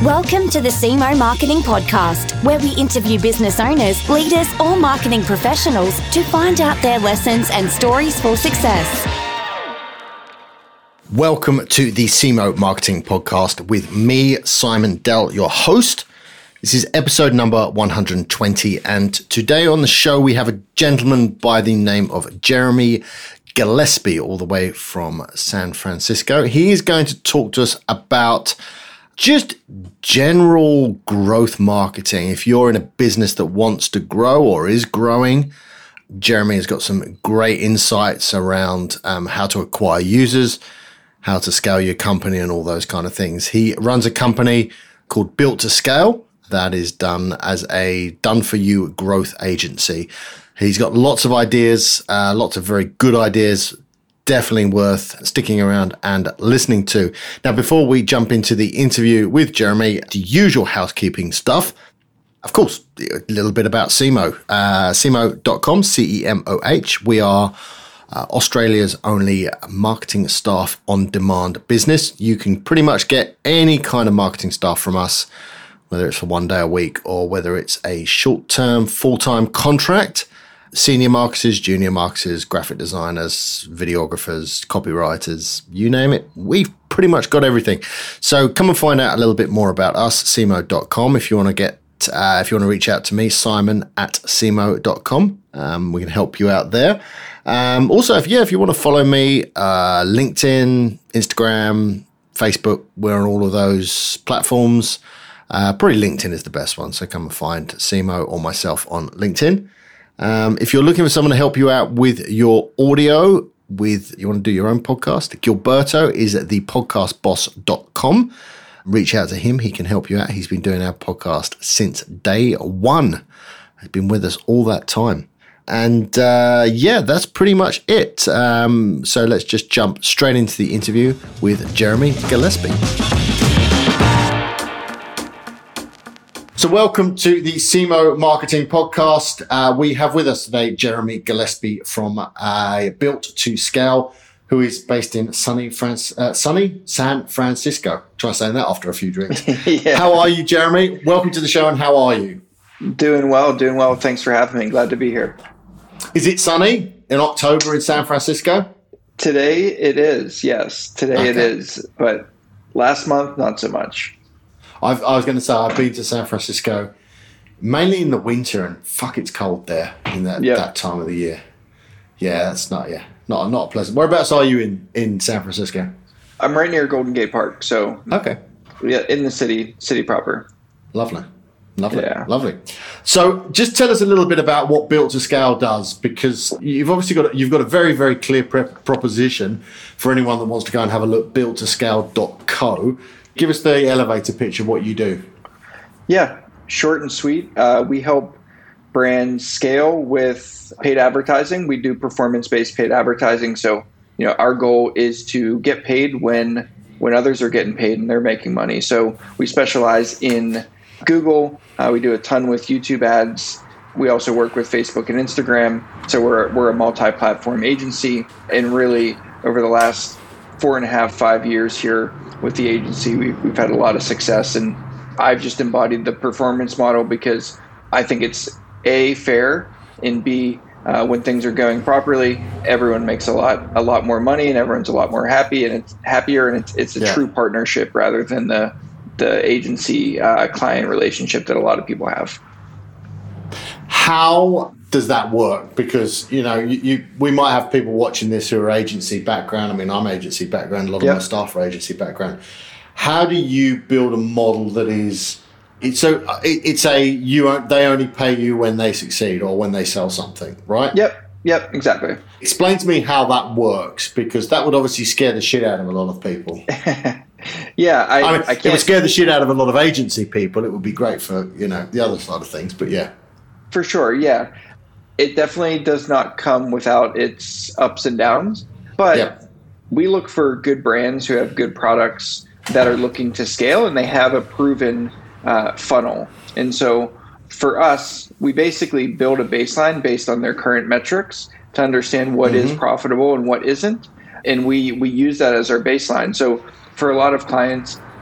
Welcome to the SEMO Marketing Podcast, where we interview business owners, leaders, or marketing professionals to find out their lessons and stories for success. Welcome to the SEMO Marketing Podcast with me, Simon Dell, your host. This is episode number 120, and today on the show we have a gentleman by the name of Jeremy Gillespie, all the way from San Francisco. He is going to talk to us about just general growth marketing. If you're in a business that wants to grow or is growing, Jeremy has got some great insights around how to acquire users, how to scale your company, and all those kind of things. He runs a company called Built to Scale that is done as a done-for-you growth agency. He's got lots of ideas, lots of very good ideas, definitely worth sticking around and listening to. Now, before we jump into the interview with Jeremy, the usual housekeeping stuff. Of course, a little bit about SEMO. SEMO.com, CEMOH. We are Australia's only marketing staff on demand business. You can pretty much get any kind of marketing staff from us, whether it's for one day a week or whether it's a short-term, full-time contract. Senior marketers, junior marketers, graphic designers, videographers, copywriters, you name it. We've pretty much got everything. So come and find out a little bit more about us, SEMO.com. If you want to reach out to me, simon@semo.com. We can help you out there. Also, if you want to follow me, LinkedIn, Instagram, Facebook, we're on all of those platforms. Probably LinkedIn is the best one. So come and find SEMO or myself on LinkedIn. If you're looking for someone to help you out with your audio, you want to do your own podcast, Gilberto is at thepodcastboss.com. Reach out to him. He can help you out. He's been doing our podcast since day one. He's been with us all that time. And that's pretty much it. So let's just jump straight into the interview with Jeremy Gillespie. So welcome to the SEMO Marketing Podcast. We have with us today Jeremy Gillespie from Built to Scale, who is based in sunny San Francisco. Try saying that after a few drinks. Yeah. How are you, Jeremy? Welcome to the show, and how are you? Doing well. Thanks for having me. Glad to be here. Is it sunny in October in San Francisco? Today it is, yes. Today It is, but last month, not so much. I was going to say, I've been to San Francisco mainly in the winter, and fuck, it's cold there in that time of the year. Yeah, that's not pleasant. Whereabouts are you in San Francisco? I'm right near Golden Gate Park, so okay. Yeah, in the city proper. Lovely. Lovely. So just tell us a little bit about what Built to Scale does, because you've obviously got a very, very clear proposition for anyone that wants to go and have a look, builttoscale.co. Give us the elevator pitch of what you do. Yeah, short and sweet. We help brands scale with paid advertising. We do performance-based paid advertising. So, our goal is to get paid when others are getting paid and they're making money. So we specialize in Google. We do a ton with YouTube ads. We also work with Facebook and Instagram. So we're a multi-platform agency. And really, over the last 4.5 years here with the agency, we've had a lot of success, and I've just embodied the performance model because I think it's A, fair, and B, when things are going properly, everyone makes a lot more money, and everyone's a lot more happy, and it's happier, and it's a true partnership rather than the agency client relationship that a lot of people have. How does that work? Because we might have people watching this who are agency background. I mean, I'm agency background. A lot of my staff are agency background. How do you build a model that is? They only pay you when they succeed or when they sell something, right? Yep, exactly. Explain to me how that works, because that would obviously scare the shit out of a lot of people. Yeah, I it would scare the shit out of a lot of agency people. It would be great for the other side of things, but yeah. For sure, yeah. It definitely does not come without its ups and downs, but we look for good brands who have good products that are looking to scale, and they have a proven funnel. And so for us, we basically build a baseline based on their current metrics to understand what is profitable and what isn't. And we use that as our baseline. So for a lot of clients,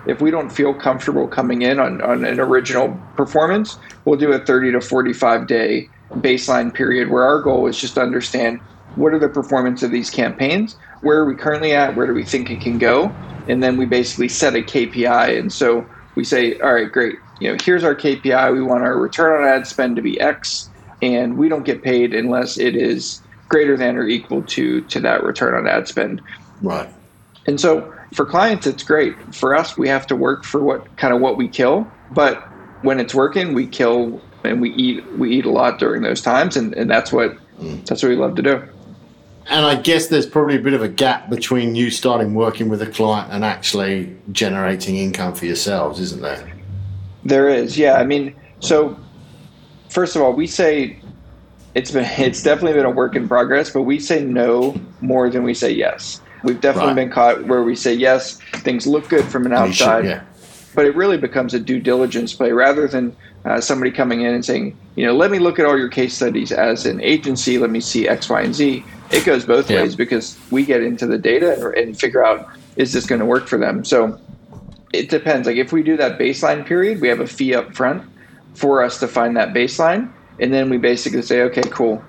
if we don't feel comfortable coming in on an original performance, we'll do a 30 to 45 day baseline period where our goal is just to understand what are the performance of these campaigns, where are we currently at, where do we think it can go, and then we basically set a KPI. And so we say, all right, great, here's our KPI. We want our return on ad spend to be X, and we don't get paid unless it is greater than or equal to that return on ad spend. Right. And so for clients, it's great. For us, we have to work for what we kill, but when it's working, we kill and we eat a lot during those times, and that's what we love to do. And I guess there's probably a bit of a gap between you starting working with a client and actually generating income for yourselves, isn't there? There is, yeah. I mean, so first of all, we say it's definitely been a work in progress, but we say no more than we say yes. We've definitely been caught where we say yes, things look good from an outside, but it really becomes a due diligence play rather than somebody coming in and saying, let me look at all your case studies as an agency, let me see X, Y, and Z. It goes both ways because we get into the data and figure out, is this going to work for them? So it depends. Like if we do that baseline period, we have a fee up front for us to find that baseline. And then we basically say, okay, cool.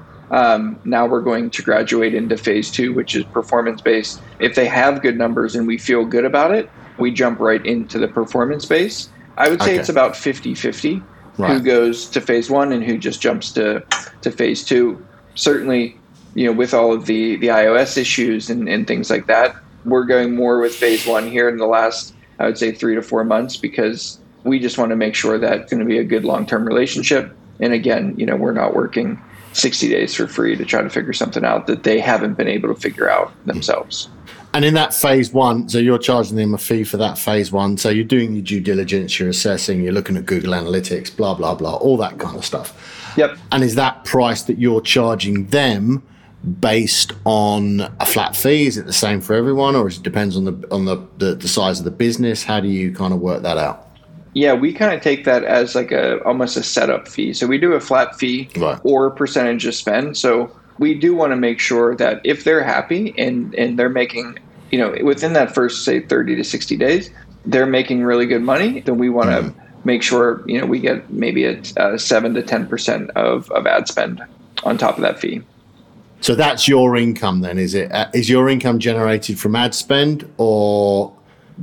Now we're going to graduate into phase 2, which is performance-based. If they have good numbers and we feel good about it, we jump right into the performance-based. I would say it's about 50-50 who goes to phase 1 and who just jumps to phase 2. Certainly, with all of the iOS issues and things like that, we're going more with phase 1 here in the last, I would say, 3 to 4 months, because we just want to make sure that it's going to be a good long-term relationship. And again, we're not working 60 days for free to try to figure something out that they haven't been able to figure out themselves. And in that phase 1, so you're charging them a fee for that phase 1. So you're doing your due diligence, you're assessing, you're looking at Google Analytics, blah, blah, blah, all that kind of stuff. Yep. And is that price that you're charging them based on a flat fee? Is it the same for everyone, or it depends on the size of the business? How do you kind of work that out? Yeah, we kind of take that as like almost a setup fee. So we do a flat fee or a percentage of spend. So we do want to make sure that if they're happy and they're making, within that first, say, 30 to 60 days, they're making really good money, then we want to make sure, we get maybe a 7 to 10% of ad spend on top of that fee. So that's your income then, is it? Is your income generated from ad spend or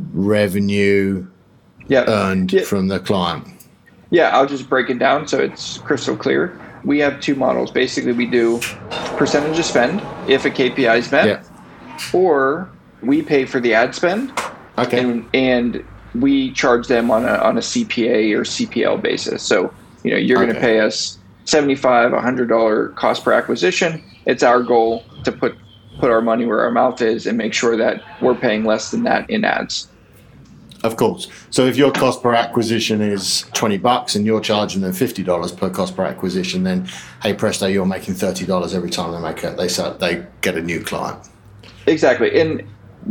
revenue earned from the client? Yeah, I'll just break it down so it's crystal clear. We have 2 models. Basically, we do percentage of spend if a KPI is met, or we pay for the ad spend, and we charge them on a CPA or CPL basis. So, you're going to pay us $75, $100 cost per acquisition. It's our goal to put our money where our mouth is and make sure that we're paying less than that in ads. Of course. So if your cost per acquisition is $20 and you're charging them $50 per cost per acquisition, then hey presto, you're making $30 every time they get a new client. Exactly. And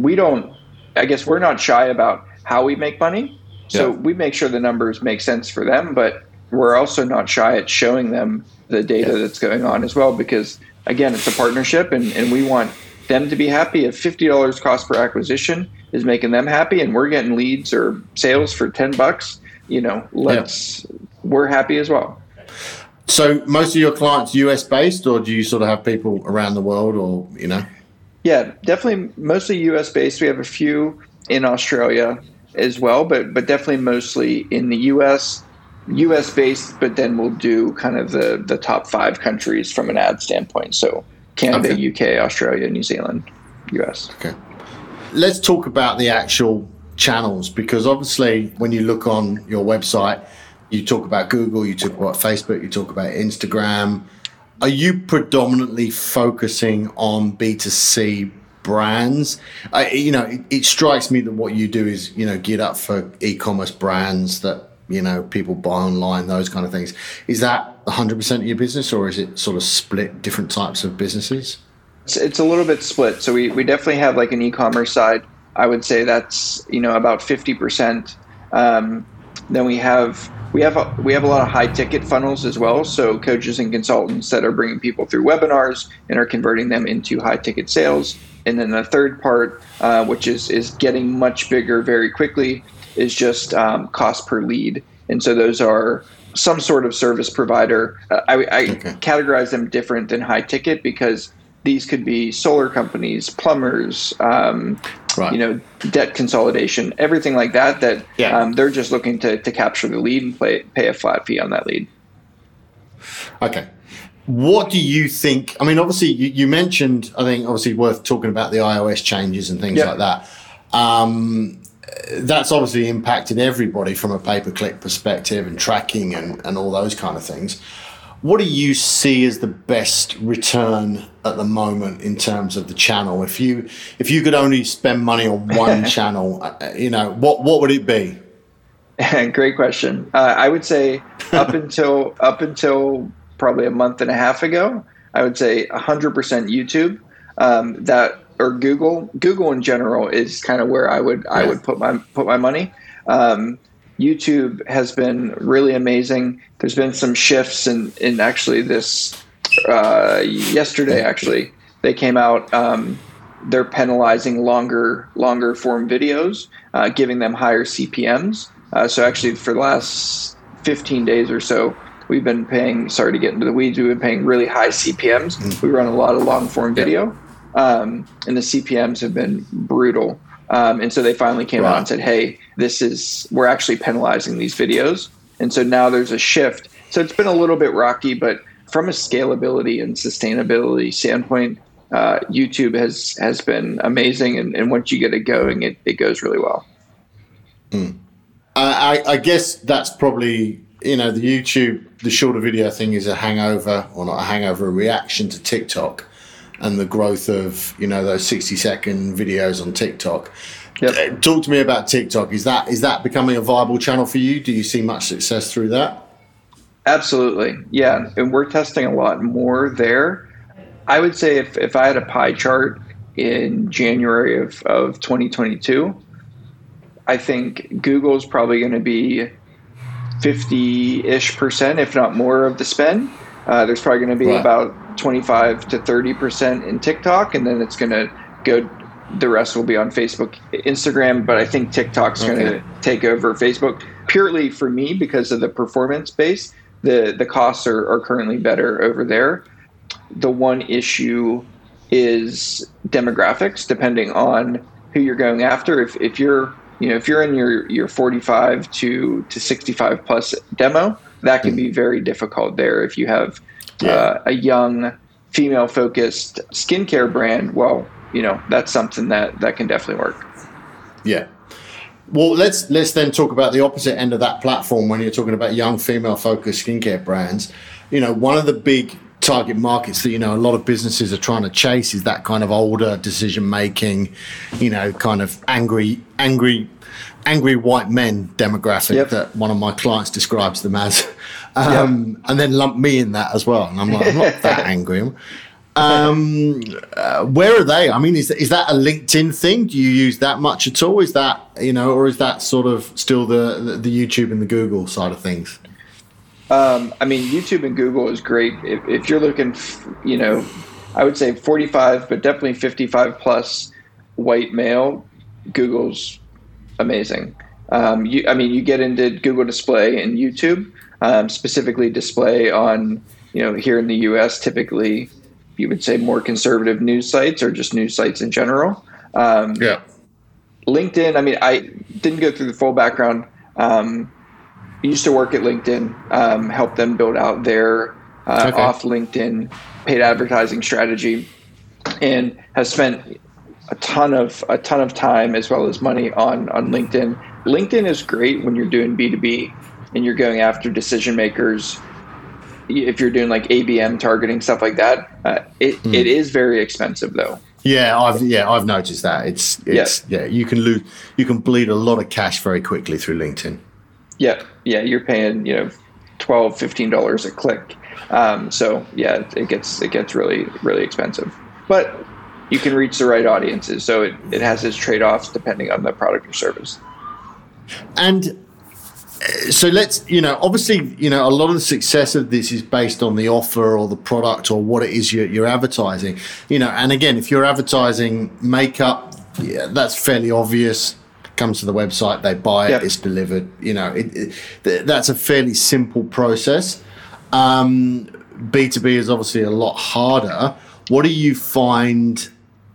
we're not shy about how we make money. So we make sure the numbers make sense for them, but we're also not shy at showing them the data that's going on as well, because again, it's a partnership and we want them to be happy. If $50 cost per acquisition is making them happy and we're getting leads or sales for $10, we're happy as well. So most of your clients US based, or do you sort of have people around the world, or, Yeah, definitely mostly US based. We have a few in Australia as well, but definitely mostly in the US based, but then we'll do kind of the top 5 countries from an ad standpoint. So Canada, UK, Australia, New Zealand, US. Okay. Let's talk about the actual channels, because obviously when you look on your website, you talk about Google, you talk about Facebook, you talk about Instagram. Are you predominantly focusing on B2C brands? It strikes me that what you do is, geared up for e-commerce brands that, people buy online, those kind of things. Is that 100% of your business, or is it sort of split different types of businesses? It's a little bit split. So we definitely have like an e-commerce side. I would say that's, about 50%. Then we have a lot of high ticket funnels as well. So coaches and consultants that are bringing people through webinars and are converting them into high ticket sales. And then the third part, which is getting much bigger very quickly, is just cost per lead. And so those are some sort of service provider. I categorize them different than high ticket because these could be solar companies, plumbers, debt consolidation, everything like that. They're just looking to capture the lead and pay a flat fee on that lead. Okay. What do you think? I mean, obviously, you mentioned, I think, obviously worth talking about the iOS changes and things like that. That's obviously impacted everybody from a pay-per-click perspective and tracking and all those kind of things. What do you see as the best return at the moment in terms of the channel? If you could only spend money on one channel, what would it be? Great question. I would say up until probably a month and a half ago, I would say 100% YouTube. Or Google in general is kind of where I would put my money. YouTube has been really amazing. There's been some shifts in actually this yesterday. Actually, they came out. They're penalizing longer form videos, giving them higher CPMs. So actually, for the last 15 days or so, we've been paying. Sorry to get into the weeds. We've been paying really high CPMs. We run a lot of long form video. And the CPMs have been brutal. And so they finally came out and said, hey, we're actually penalizing these videos. And so now there's a shift. So it's been a little bit rocky, but from a scalability and sustainability standpoint, YouTube has been amazing. And once you get it going, it goes really well. I guess that's probably, the YouTube, the shorter video thing is a hangover, or not a hangover, a reaction to TikTok. And the growth of, those 60-second videos on TikTok. Yep. Talk to me about TikTok. Is that becoming a viable channel for you? Do you see much success through that? Absolutely. Yeah. And we're testing a lot more there. I would say if I had a pie chart in January of 2022, I think Google's probably going to be 50-ish%, if not more, of the spend. There's probably going to be about 25 to 30% in TikTok, and then it's going to go. The rest will be on Facebook, Instagram, but I think TikTok's going to take over Facebook purely for me because of the performance base. The costs are currently better over there. The one issue is demographics, depending on who you're going after. If you're in your 45 to 65 plus demo, that can be very difficult there. If you have a young female-focused skincare brand, well, that's something that can definitely work. Yeah. Well, let's then talk about the opposite end of that platform when you're talking about young female-focused skincare brands. One of the big target markets that, a lot of businesses are trying to chase is that kind of older decision-making, kind of angry white men demographic that one of my clients describes them as. And then lump me in that as well. And I'm like, I'm not that angry. Where are they? I mean, is that a LinkedIn thing? Do you use that much at all? Is that, or is that sort of still the YouTube and the Google side of things? I mean, YouTube and Google is great. If you're looking, I would say 45, but definitely 55 plus white male, Google's amazing. You get into Google Display and YouTube, specifically display on, here in the US, typically you would say more conservative news sites or just news sites in general. LinkedIn, I didn't go through the full background. Used to work at LinkedIn, helped them build out their off LinkedIn paid advertising strategy, and has spent a ton of time as well as money on LinkedIn. LinkedIn is great when you're doing B2B and you're going after decision makers. If you're doing like ABM targeting, stuff like that, it is very expensive though. I've noticed that it's you can bleed a lot of cash very quickly through LinkedIn. Yeah, you're paying $12-15 a click. It gets really, really expensive. But you can reach the right audiences, so it has its trade-offs depending on the product or service. And so let's, obviously, a lot of the success of this is based on the offer or the product or what it is you're advertising, and again, if you're advertising makeup, that's fairly obvious. comes to the website, they buy it, it's delivered. That's a fairly simple process. B2B is obviously a lot harder. What do you find,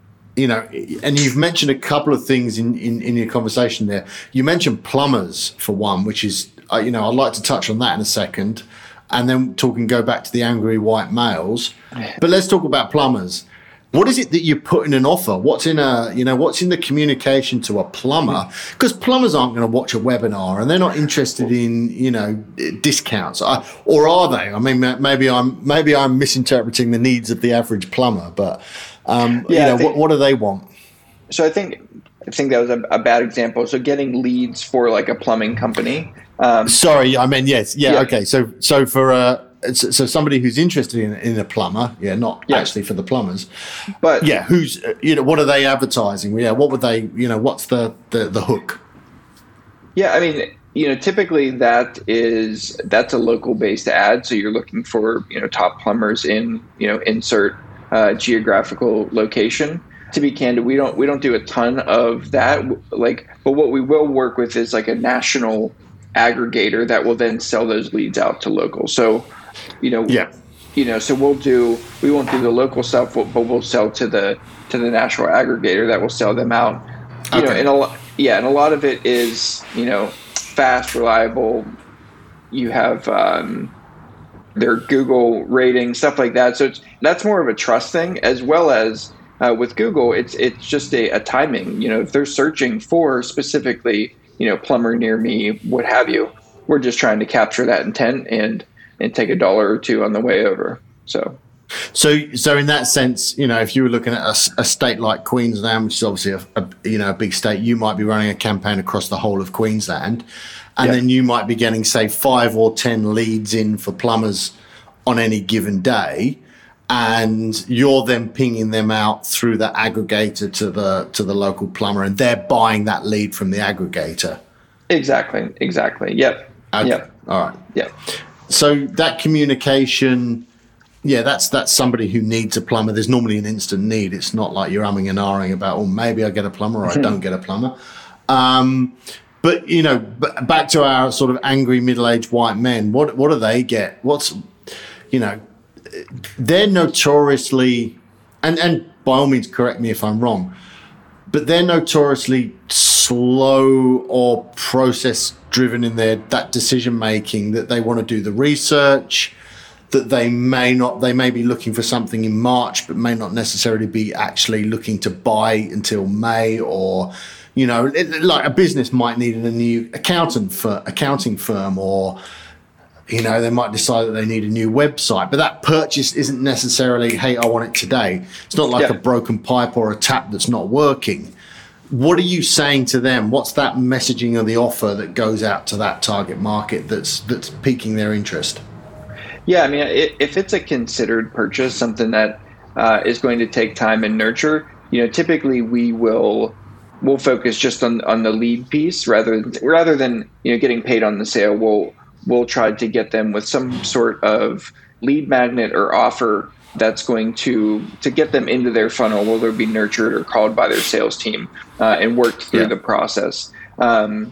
and you've mentioned a couple of things in your conversation there. You mentioned plumbers for one, which is, I'd like to touch on that in a second, and then go back to the angry white males. But let's talk about plumbers. What is it that you put in an offer? What's in the communication to a plumber? Because plumbers aren't going to watch a webinar and they're not interested in, discounts, or are they? I mean, maybe I'm misinterpreting the needs of the average plumber, but what do they want? So I think that was a bad example. So getting leads for like a plumbing company. Sorry, I mean yes, yeah. Okay, so for so somebody who's interested in a plumber, not actually for the plumbers, but who's what are they advertising? What would they what's the hook? Yeah, I mean, typically that's a local based ad. So you're looking for top plumbers in insert geographical location. To be candid, we don't do a ton of that. But what we will work with is like a national aggregator that will then sell those leads out to local. So. So we won't do the local stuff, but we'll sell to the national aggregator that will sell them out. And a lot of it is fast, reliable. You have their Google rating, stuff like that. So that's more of a trust thing, as well as with Google, it's just a timing. If they're searching for specifically plumber near me, what have you, we're just trying to capture that intent and take $1 or $2 on the way over. So in that sense, if you were looking at a state like Queensland, which is obviously a big state, you might be running a campaign across the whole of Queensland, and then you might be getting, say, 5 or 10 leads in for plumbers on any given day, and you're then pinging them out through the aggregator to the local plumber, and they're buying that lead from the aggregator. Exactly. Yep. Okay. Yep. All right. Yep. So that communication, that's somebody who needs a plumber. There's normally an instant need. It's not like you're umming and ahhing about, maybe I get a plumber or I don't get a plumber. But back to our sort of angry middle-aged white men. What do they get? They're notoriously, and by all means, correct me if I'm wrong, but they're notoriously slow or process driven in that decision making, that they want to do the research, that they may be looking for something in March but may not necessarily be actually looking to buy until May, or like a business might need a new accounting firm, or they might decide that they need a new website, but that purchase isn't necessarily, hey, I want it today. It's not like a broken pipe or a tap that's not working. What are you saying to them? What's that messaging of the offer that goes out to that target market that's piquing their interest? Yeah, I mean, if it's a considered purchase, something that is going to take time and nurture, typically we'll focus just on the lead piece rather than getting paid on the sale. We'll try to get them with some sort of lead magnet or offer that's going to get them into their funnel, where they'll be nurtured or called by their sales team and worked through the process. For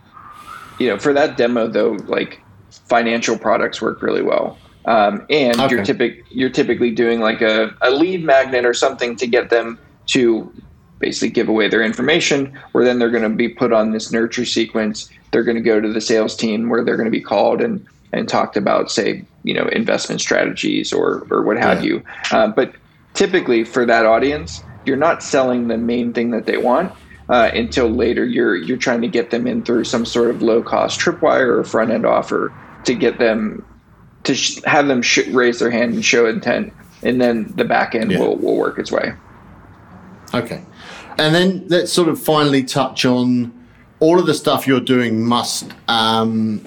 that demo though, like financial products work really well. You're typically doing like a lead magnet or something to get them to basically give away their information, where then they're going to be put on this nurture sequence. They're going to go to the sales team where they're going to be called and talked about, say, investment strategies or what have you. But typically for that audience, you're not selling the main thing that they want until later. You're trying to get them in through some sort of low cost tripwire or front end offer to get them to have them raise their hand and show intent, and then the back end will work its way. Okay. And then let's sort of finally touch on all of the stuff you're doing so I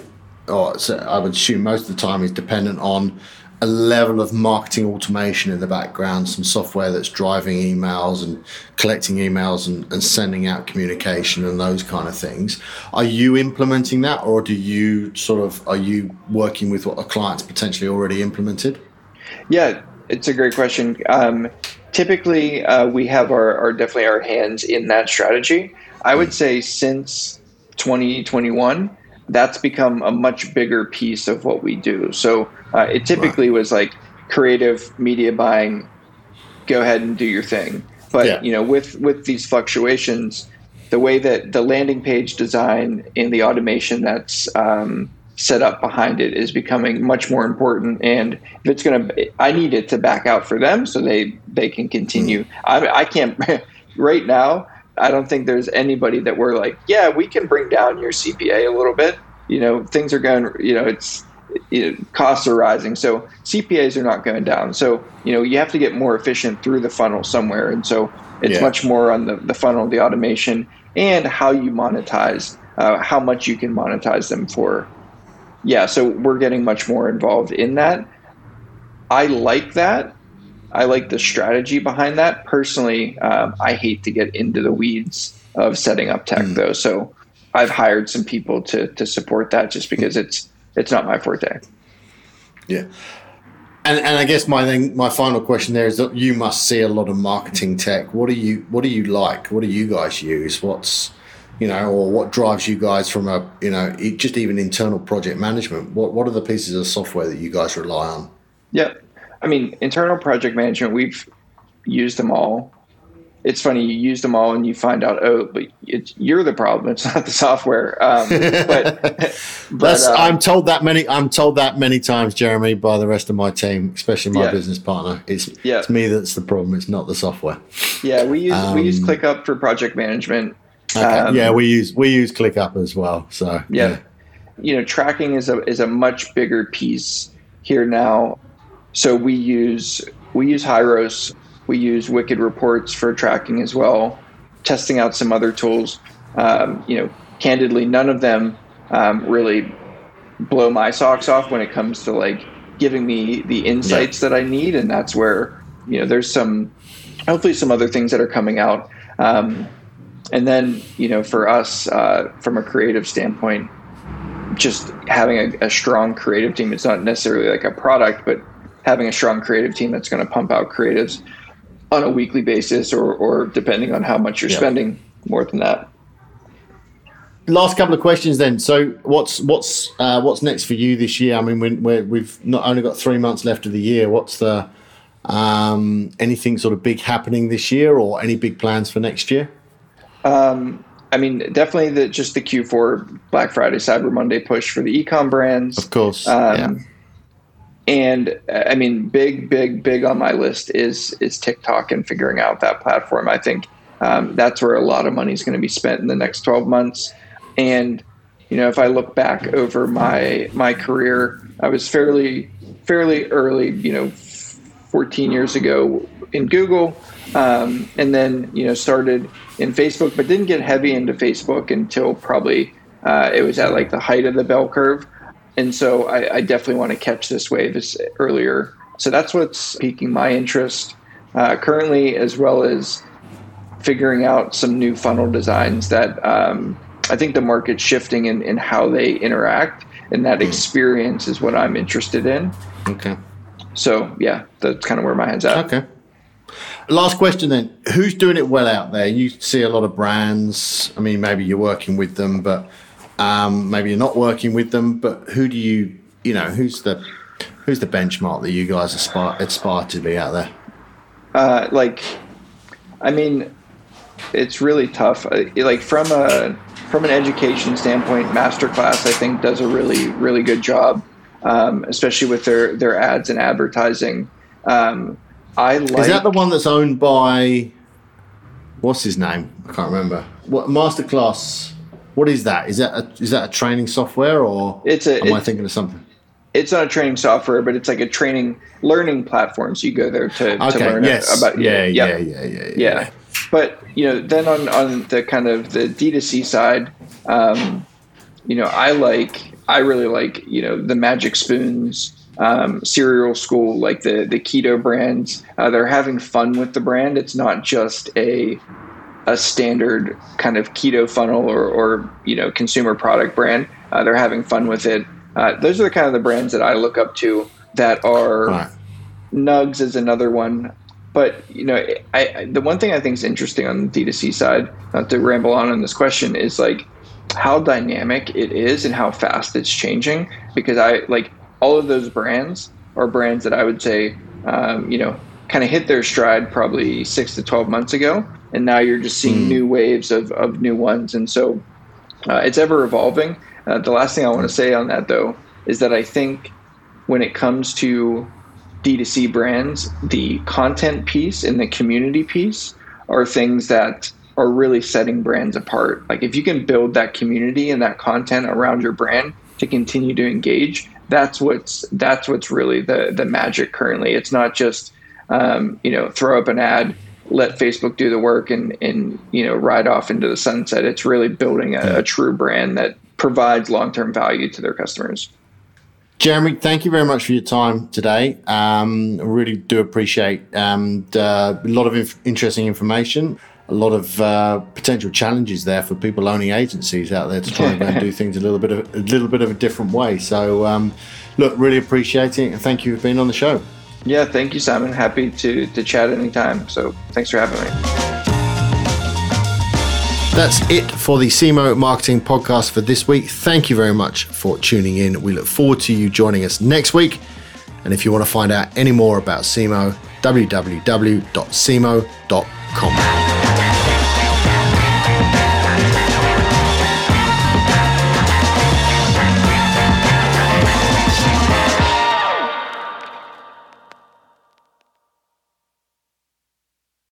would assume most of the time is dependent on a level of marketing automation in the background, some software that's driving emails and collecting emails and sending out communication and those kind of things. Are you implementing that, or are you working with what a client's potentially already implemented? Yeah, it's a great question. Typically, we have our hands in that strategy. I would say since 2021, that's become a much bigger piece of what we do. So it typically was like creative media buying, go ahead and do your thing. But with these fluctuations, the way that the landing page design and the automation that's set up behind it is becoming much more important. And if it's I need it to back out for them so they can continue. I can't right now. I don't think there's anybody that we're like, yeah, we can bring down your CPA a little bit. Things are going, costs are rising. So CPAs are not going down. So, you have to get more efficient through the funnel somewhere. And so it's much more on the funnel, the automation, and how you monetize, how much you can monetize them for. Yeah, so we're getting much more involved in that. I like that. I like the strategy behind that. Personally, I hate to get into the weeds of setting up tech, though. So I've hired some people to support that just because it's not my forte. Yeah. And I guess my final question there is that you must see a lot of marketing tech. What do you like? What do you guys use? What's or what drives you guys from just even internal project management? What are the pieces of software that you guys rely on? Yeah. I mean, internal project management, we've used them all. It's funny, you use them all and you find out, but you're the problem. It's not the software. I'm told that many times, Jeremy, by the rest of my team, especially my business partner. It's me that's the problem. It's not the software. Yeah, we use ClickUp for project management. Okay. We use ClickUp as well. So tracking is a much bigger piece here now. So we use Hyros. We use Wicked Reports for tracking as well, testing out some other tools. Candidly, none of them really blow my socks off when it comes to like giving me the insights that I need. And that's where, there's hopefully some other things that are coming out. And then, for us, from a creative standpoint, just having a strong creative team, it's not necessarily like a product, but having a strong creative team that's going to pump out creatives on a weekly basis or depending on how much you're spending, more than that. Last couple of questions then. So what's next for you this year? I mean, we've not only got 3 months left of the year. What's the anything sort of big happening this year or any big plans for next year? I mean, definitely the Q4 Black Friday, Cyber Monday push for the e-com brands. Of course. And I mean, big on my list is TikTok and figuring out that platform. I think that's where a lot of money is going to be spent in the next 12 months. And, if I look back over my career, I was fairly early, 14 years ago in Google, and then, started in Facebook, but didn't get heavy into Facebook until probably it was at like the height of the bell curve. And so I definitely want to catch this wave earlier. So that's what's piquing my interest currently, as well as figuring out some new funnel designs that I think the market's shifting in how they interact, and that experience is what I'm interested in. Okay. So, yeah, that's kind of where my head's at. Okay. Last question then. Who's doing it well out there? You see a lot of brands. I mean, maybe you're working with them, but maybe you're not working with them. But who do who's the benchmark that you guys aspire to be out there? I mean, it's really tough. Like from an education standpoint, Masterclass, I think, does a really, really good job, especially with their ads and advertising. Is that the one that's owned by, what's his name? I can't remember. What Masterclass? What is that? Is that a training software, or am I thinking of something? It's not a training software, but it's like a learning platform. So you go there to learn about. Yeah. But then on the kind of the D2C side, I really like the Magic Spoons. Cereal School, like the keto brands, they're having fun with the brand. It's not just a standard kind of keto funnel or consumer product brand. They're having fun with it. Those are the kind of the brands that I look up to that are. Right. Nugs is another one. But the one thing I think is interesting on the D2C side, not to ramble on this question, is like how dynamic it is and how fast it's changing. Because all of those brands are brands that I would say, kind of hit their stride probably 6 to 12 months ago, and now you're just seeing new waves of new ones, and so it's ever evolving. The last thing I want to say on that, though, is that I think when it comes to D2C brands, the content piece and the community piece are things that are really setting brands apart. Like if you can build that community and that content around your brand to continue to engage, that's what's really the magic currently. It's not just throw up an ad, let Facebook do the work and ride off into the sunset. It's really building a true brand that provides long-term value to their customers. Jeremy, thank you very much for your time today. I really do appreciate a lot of interesting information, a lot of potential challenges there for people owning agencies out there to try and do things a little bit of a different way. So, really appreciate it, and thank you for being on the show. Yeah, thank you, Simon. Happy to chat anytime. So thanks for having me. That's it for the SEMO Marketing Podcast for this week. Thank you very much for tuning in. We look forward to you joining us next week. And if you want to find out any more about SEMO, www.semo.com.